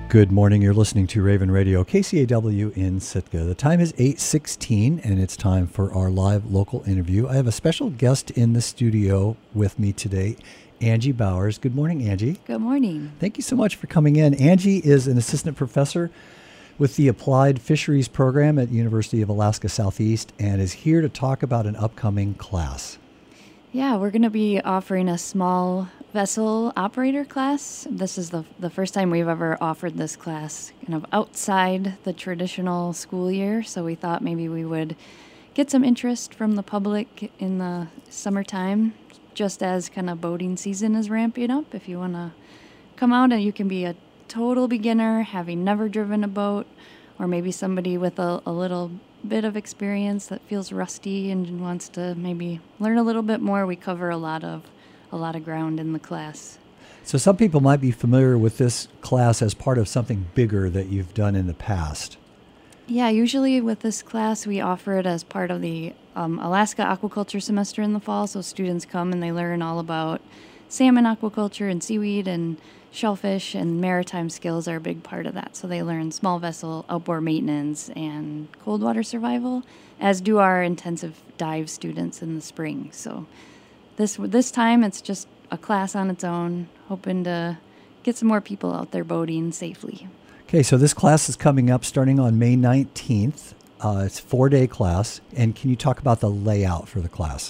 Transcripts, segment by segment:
Good morning. You're listening to Raven Radio, KCAW in Sitka. The time is 8:16, and it's time for our live local interview. I have a special guest in the studio with me today, Angie Bowers. Good morning, Angie. Good morning. Thank you so much for coming in. Angie is an assistant professor with the Applied Fisheries Program at University of Alaska Southeast and is here to talk about an upcoming class. Yeah, we're going to be offering a small vessel operator class. This is the first time we've ever offered this class kind of outside the traditional school year, so we thought maybe we would get some interest from the public in the summertime, just as kind of boating season is ramping up. If you want to come out, and you can be a total beginner, having never driven a boat, or maybe somebody with a little bit of experience that feels rusty and wants to maybe learn a little bit more. We cover a lot of ground in the class. So some people might be familiar with this class as part of something bigger that you've done in the past. Yeah, usually with this class we offer it as part of the Alaska aquaculture semester in the fall. So students come and they learn all about salmon aquaculture and seaweed and shellfish, and maritime skills are a big part of that. So they learn small vessel outboard maintenance and cold water survival, as do our intensive dive students in the spring. So this time it's just a class on its own, hoping to get some more people out there boating safely. Okay, so this class is coming up starting on May 19th. It's a 4-day class. And can you talk about the layout for the class?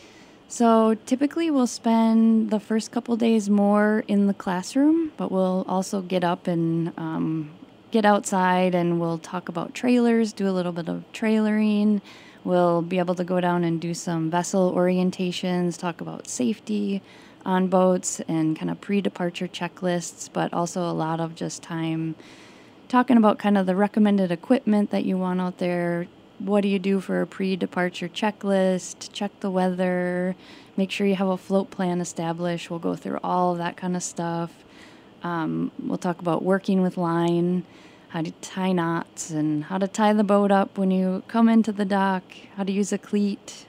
So typically we'll spend the first couple days more in the classroom, but we'll also get up and get outside, and we'll talk about trailers, do a little bit of trailering. We'll be able to go down and do some vessel orientations, talk about safety on boats and kind of pre-departure checklists, but also a lot of just time talking about kind of the recommended equipment that you want out there. What do you do for a pre-departure checklist? Check the weather. Make sure you have a float plan established. We'll go through all of that kind of stuff. We'll talk about working with line, how to tie knots, and how to tie the boat up when you come into the dock, how to use a cleat.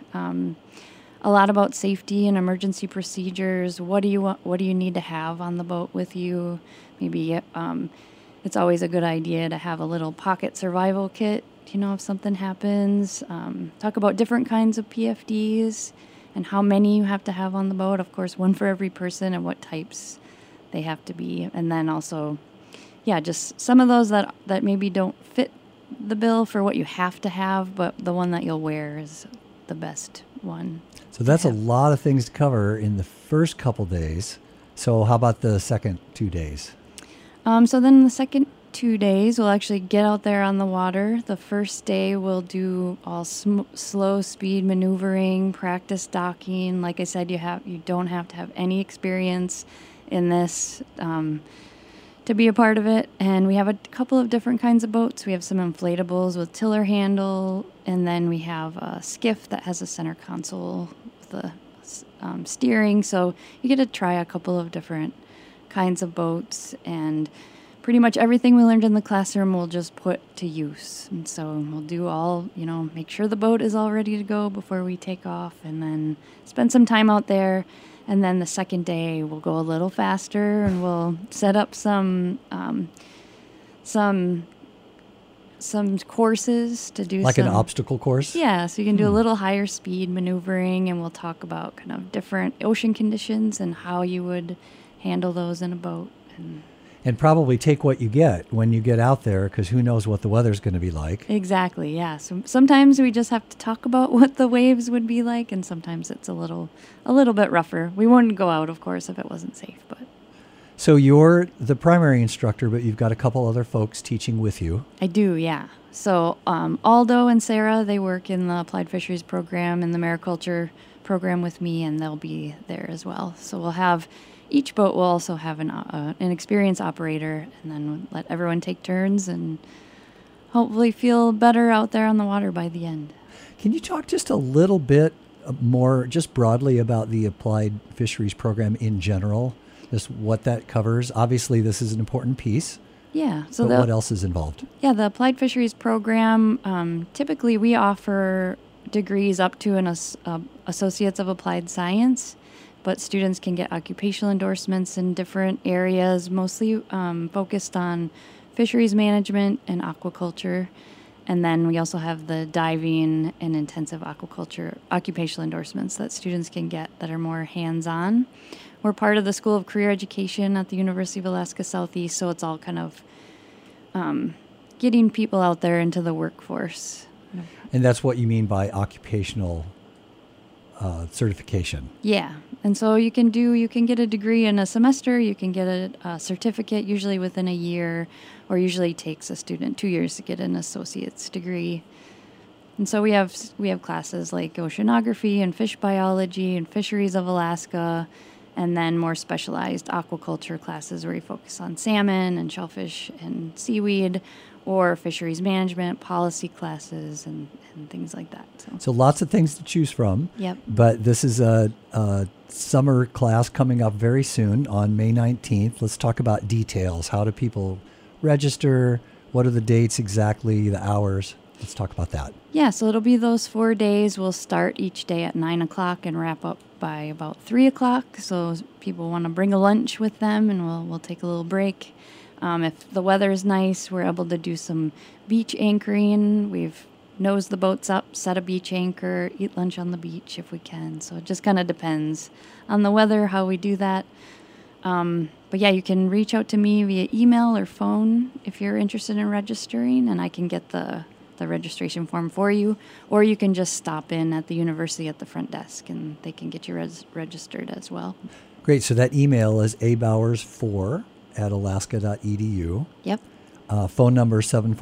A lot about safety and emergency procedures. What do you need to have on the boat with you? Maybe it's always a good idea to have a little pocket survival kit, if something happens. Talk about different kinds of PFDs and how many you have to have on the boat. Of course, one for every person, and what types they have to be. And then also, just some of those that maybe don't fit the bill for what you have to have, but the one that you'll wear is the best one. So that's a lot of things to cover in the first couple days. So how about the second 2 days? So then the second 2 days, we'll actually get out there on the water. The first day, we'll do all slow speed maneuvering, practice docking. Like I said, you don't have to have any experience in this to be a part of it. And we have a couple of different kinds of boats. We have some inflatables with tiller handle, and then we have a skiff that has a center console with a steering. So you get to try a couple of different kinds of boats, and pretty much everything we learned in the classroom we'll just put to use. And so we'll do all, make sure the boat is all ready to go before we take off, and then spend some time out there. And then the second day we'll go a little faster, and we'll set up some courses to do like an obstacle course? Yeah, so you can do a little higher speed maneuvering, and we'll talk about kind of different ocean conditions and how you would handle those in a boat. And probably take what you get when you get out there, because who knows what the weather's going to be like. Exactly, yeah. So sometimes we just have to talk about what the waves would be like, and sometimes it's a little bit rougher. We wouldn't go out, of course, if it wasn't safe. But So you're the primary instructor, but you've got a couple other folks teaching with you. I do, yeah. So Aldo and Sarah, they work in the Applied Fisheries Program and the Mariculture Program with me, and they'll be there as well. So we'll have... Each boat will also have an experienced operator, and then let everyone take turns and hopefully feel better out there on the water by the end. Can you talk just a little bit more, just broadly, about the Applied Fisheries Program in general? Just what that covers? Obviously, this is an important piece. Yeah. So but what else is involved? Yeah, the Applied Fisheries Program, typically we offer degrees up to an Associates of Applied Science. but students can get occupational endorsements in different areas, mostly focused on fisheries management and aquaculture. And then we also have the diving and intensive aquaculture occupational endorsements that students can get that are more hands-on. We're part of the School of Career Education at the University of Alaska Southeast, so it's all kind of getting people out there into the workforce. And that's what you mean by occupational certification. Yeah. And so you can get a degree in a semester, you can get a certificate usually within a year, or usually takes a student 2 years to get an associate's degree. And so we have classes like oceanography and fish biology and fisheries of Alaska, and then more specialized aquaculture classes where you focus on salmon and shellfish and seaweed, or fisheries management, policy classes, and things like that. So lots of things to choose from. Yep. But this is a summer class coming up very soon on May 19th. Let's talk about details. How do people register? What are the dates exactly, the hours? Let's talk about that. Yeah, so it'll be those 4 days. We'll start each day at 9 o'clock and wrap up by about 3 o'clock. So people want to bring a lunch with them, and we'll take a little break. If the weather is nice, we're able to do some beach anchoring. We've nosed the boats up, set a beach anchor, eat lunch on the beach if we can. So it just kind of depends on the weather, how we do that. But yeah, you can reach out to me via email or phone if you're interested in registering, and I can get the registration form for you. Or you can just stop in at the university at the front desk, and they can get you registered as well. Great. So that email is abowers4@alaska.edu. Yep. Phone number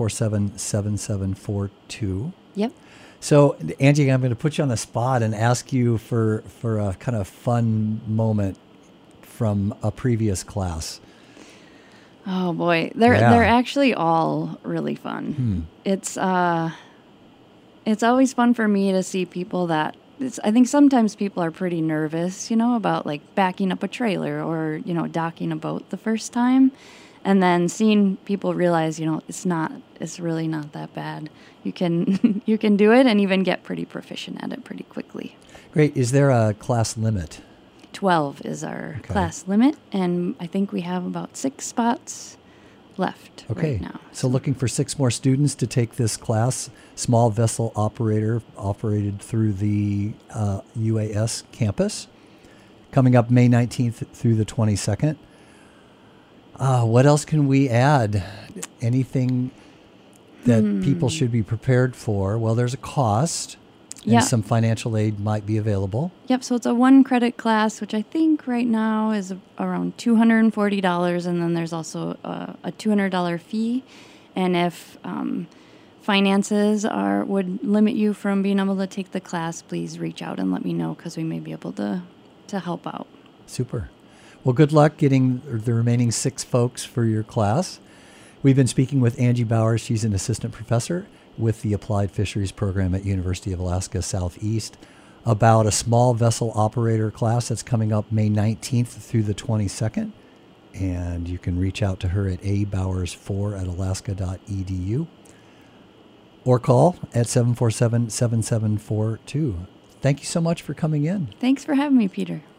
747-7742. Yep. So, Angie, I'm going to put you on the spot and ask you for a kind of fun moment from a previous class. Oh boy, they're actually all really fun. It's always fun for me to see people that I think sometimes people are pretty nervous, about like backing up a trailer or docking a boat the first time, and then seeing people realize it's really not that bad. You can you can do it and even get pretty proficient at it pretty quickly. Great. Is there a class limit? 12 is our class limit, and I think we have about 6 spots left right now. So looking for 6 more students to take this class, small vessel operator, operated through the UAS campus, coming up May 19th through the 22nd. What else can we add? Anything that people should be prepared for? Well, there's a cost. And some financial aid might be available. Yep, so it's a 1-credit class, which I think right now is around $240, and then there's also a $200 fee. And if finances would limit you from being able to take the class, please reach out and let me know, because we may be able to help out. Super. Well, good luck getting the remaining 6 folks for your class. We've been speaking with Angie Bowers. She's an assistant professor with the Applied Fisheries Program at University of Alaska Southeast, about a small vessel operator class that's coming up May 19th through the 22nd. And you can reach out to her at abowers4@alaska.edu or call at 747-7742. Thank you so much for coming in. Thanks for having me, Peter.